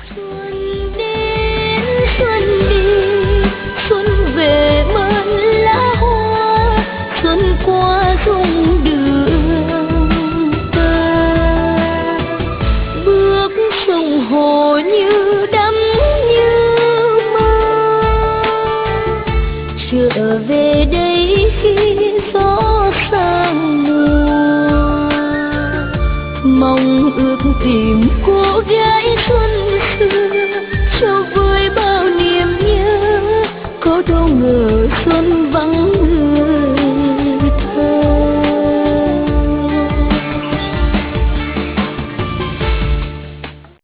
Xuân đến xuân đi, xuân về mơn lá hoa, xuân qua dung đường ta. Bước sông hồ như đắm như mơ, trở về đây khi gió sang mùa. Mong ước tìm cô gái